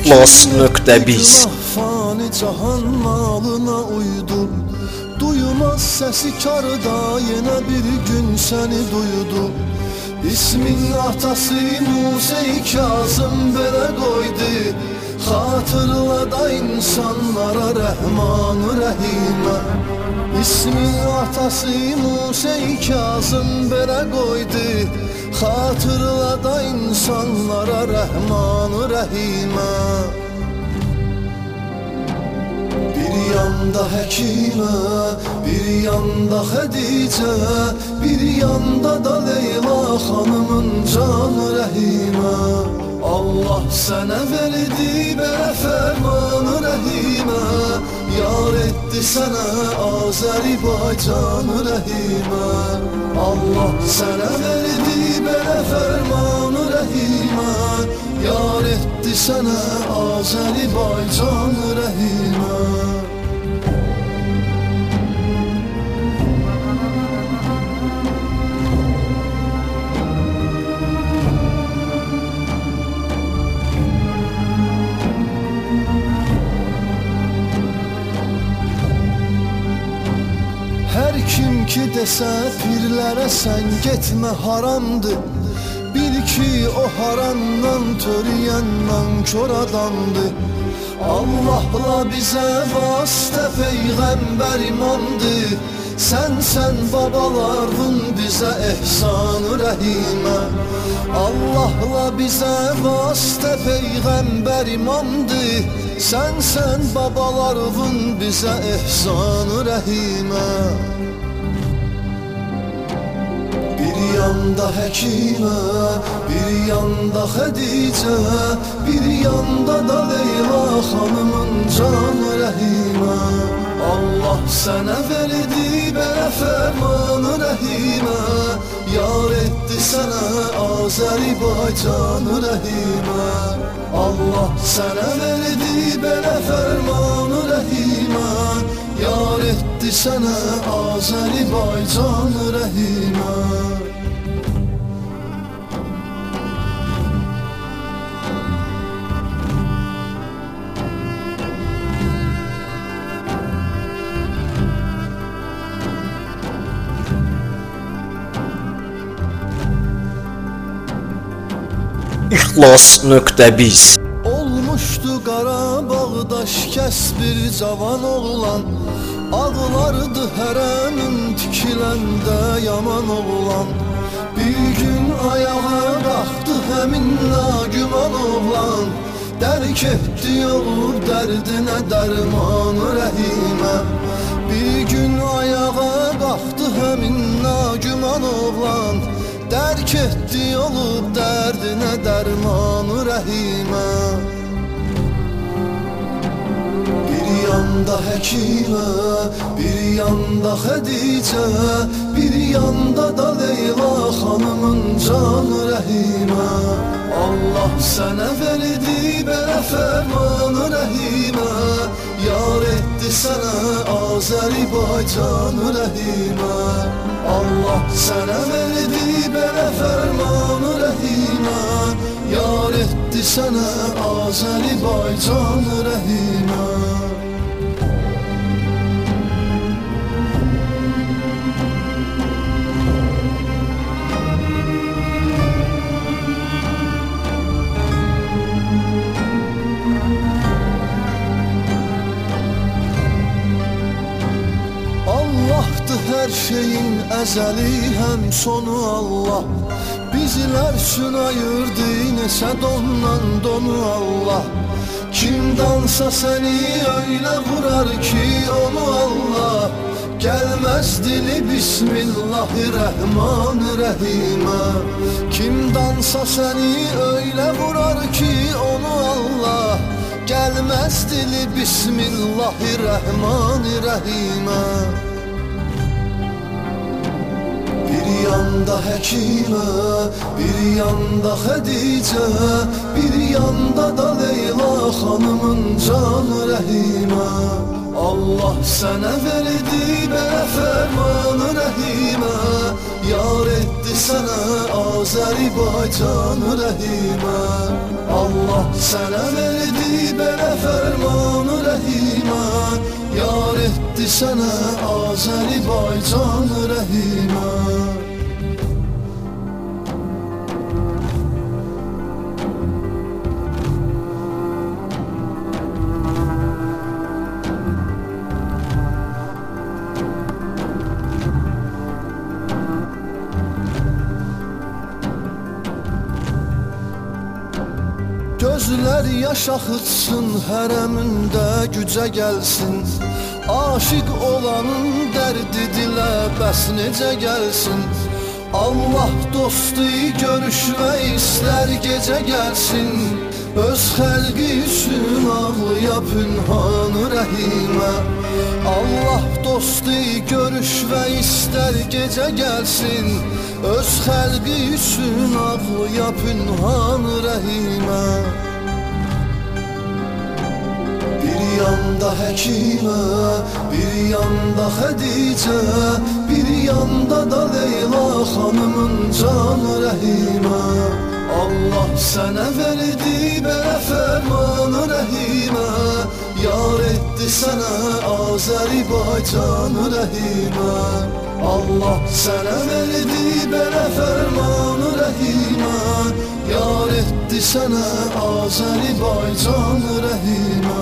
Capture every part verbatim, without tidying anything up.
İxlas nöqtə biz. Fani cahan malına uydu. Duymaz səsi karda yenə bir gün səni duydu. İsmin atası Musa-i Kazım belə qoydu. Xatırla da insanlara Rəhman-ı Rəhimə. İsmin atası Musa-i Kazım belə qoydu. Xatırla da insanlara Rəhman-ı Rəhimə. Bir yanda Həkimə, bir yanda Xədicə, bir yanda da Leyla xanımın canı Rəhimə. Allah sənə verdi belə fərmanı Rəhimə, yar etdi sənə Azərbaycanı Rəhimə. Allah sənə verdi belə fərmanı Rəhimə, yar etdi sənə Azərbaycanı Rəhimə. Hər kim ki desə pirlərə sən getmə haramdır. Bil ki o haramdan törüyəndən kör adamdır. Allahla bizə vasitə Peyğəmbər imamdır. Sən sən babaların bizə ehsan-ı rəhimə. Allahla bizə vasitə Peyğəmbər imamdır. Sən sən babaların bizə ehsan-ı rəhimə. Bir yanda Həkimə, bir yanda Xədicə, bir yanda da Leyla xanımın canı Rəhimə. Allah sənə verdi belə fərmanı Rəhimə, yar etdi sənə Azərbaycanı Rəhimə. Allah sənə verdi belə fərmanı Rəhimə, yar etdi sənə Azərbaycanı Rəhimə. İxlas nöqtə biz. Olmuşdu Qarabağda şikəs bir cavan oğlan. Ağlardı hərəmin tikiləndə yaman oğlan. Bir gün ayağa qalxdı həmin nagüman oğlan. Dərk etdi olur dərdinə dərmanı Rəhimə. Bir gün ayağa qalxdı həmin nagüman oğlan. Dərk etdi olub dərdinə dərmanı Rəhimə. Bir yanda Həkimə, bir yanda Xədicə, bir yanda da Leyla xanımın canı Rəhimə. Allah sənə verdi belə fərmanı Rəhimə, yar etdi sənə Azərbaycanı Rəhimə. Allah sənə verdi belə fərmanı Rəhimə, yar etdi sənə Azərbaycanı Rəhimə. Allah'tır her şeyin əzəli həm sonu Allah. Bizlər üçün ayırdı neçə dondan donu Allah. Kim dansa səni öyle vurar ki onu Allah. Gəlməz dili Bismillahirrahmanirrahimə. Kim dansa səni öyle vurar ki onu Allah. Gəlməz dili Bismillahirrahmanirrahimə. Bir yanda Həkimə, bir yanda Xədicə, bir yanda da Leyla xanımın canı Rəhimə. Allah sənə verdi belə fərmanı Rəhimə, yar etdi sənə Azərbaycan rəhimə. Allah sənə verdi belə fərman rəhimə, yar etdi sənə Azərbaycan rəhimə. Gözlər yaş axıtsın, hərəmində gücə gəlsin. Aşiq olanın dərdi dilə bəs necə gəlsin. Allah dostu görüş və istər gecə gəlsin. Öz xəlqi üçün ağlıya pünhan rəhimə. Allah dostu görüş və istər gecə gəlsin. Öz xəlqi üçün ağlıya pünhan rəhimə. Bir yanda həkimə, bir yanda Xədicə, bir yanda da Leyla xanımın canı rəhimə. Allah sənə verdi belə fərman rəhimə, yar etdi sənə Azərbaycan rəhimə. Allah sənə verdi belə fərman rəhimə, yar etdi sənə Azərbaycan rəhimə.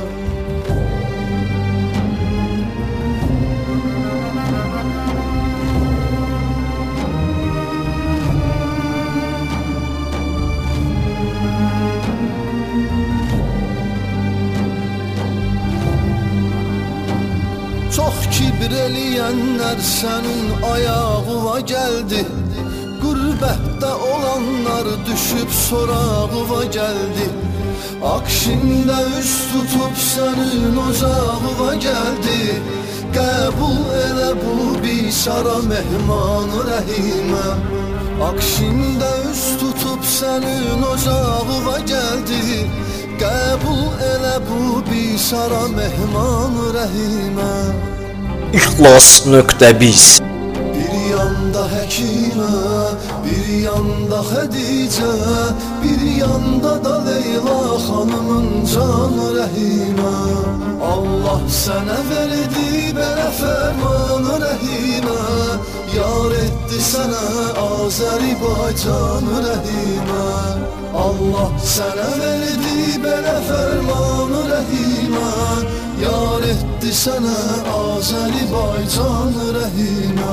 Çox kibir eləyənlər sənin ayağına gəldi. Qürbətdə olanlar düşüb sorağına gəldi. Akşində üz tutub sənin ocağına gəldi. Qəbul elə bu biçara mehman rəhimə. Akşində üz tutub sənin ocağına gəldi. Qəbul elə bu biçara mehman rəhimə. İxlas nöqtə biz. Bir yanda həkimə, bir yanda Xədicə, bir yanda da Leyla xanımın canı rəhimə. Allah sənə verdi belə fərman rəhimə, yar etdi sənə Azərbaycan rəhimə. Allah sənə verdi belə fərman rəhimə, yar etdi sənə Azərbaycan rəhimə.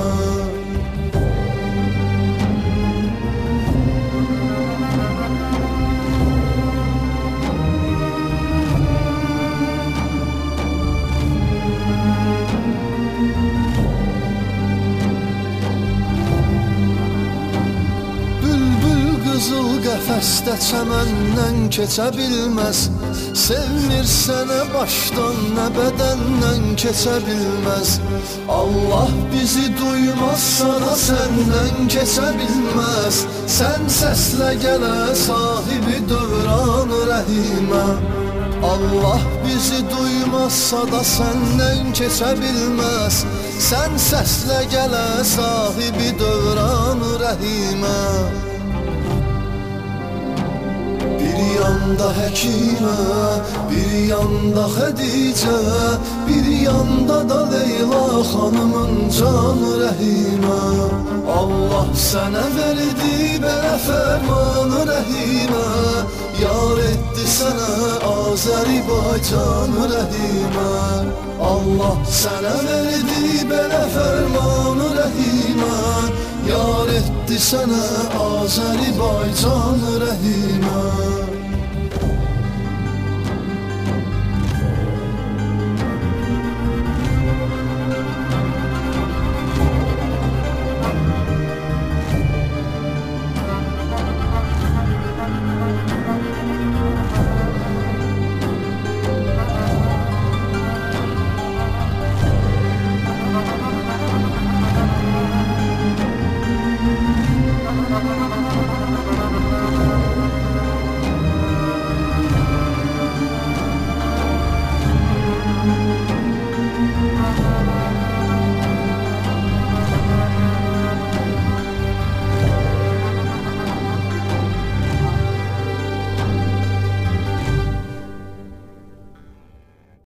Qızıl qəfəsdə çəməndən keçə bilməz. Sevmir sənə başdan nə bədəndən keçə bilməz. Allah bizi duymazsa da səndən keçə bilməz. Sən səslə gələ sahibi dövran rəhimə. Allah bizi duymazsa da səndən keçə bilməz. Sən səslə gələ sahibi dövran rəhimə. Bir yanda həkimə, bir yanda Xədicə, bir yanda da Leyla xanımın canı rəhimə. Allah sənə verdi belə fərman rəhimə, yar etdi sənə Azərbaycan rəhimə. Allah sənə verdi belə fərman rəhimə, yar etdi sənə Azərbaycan rəhimə.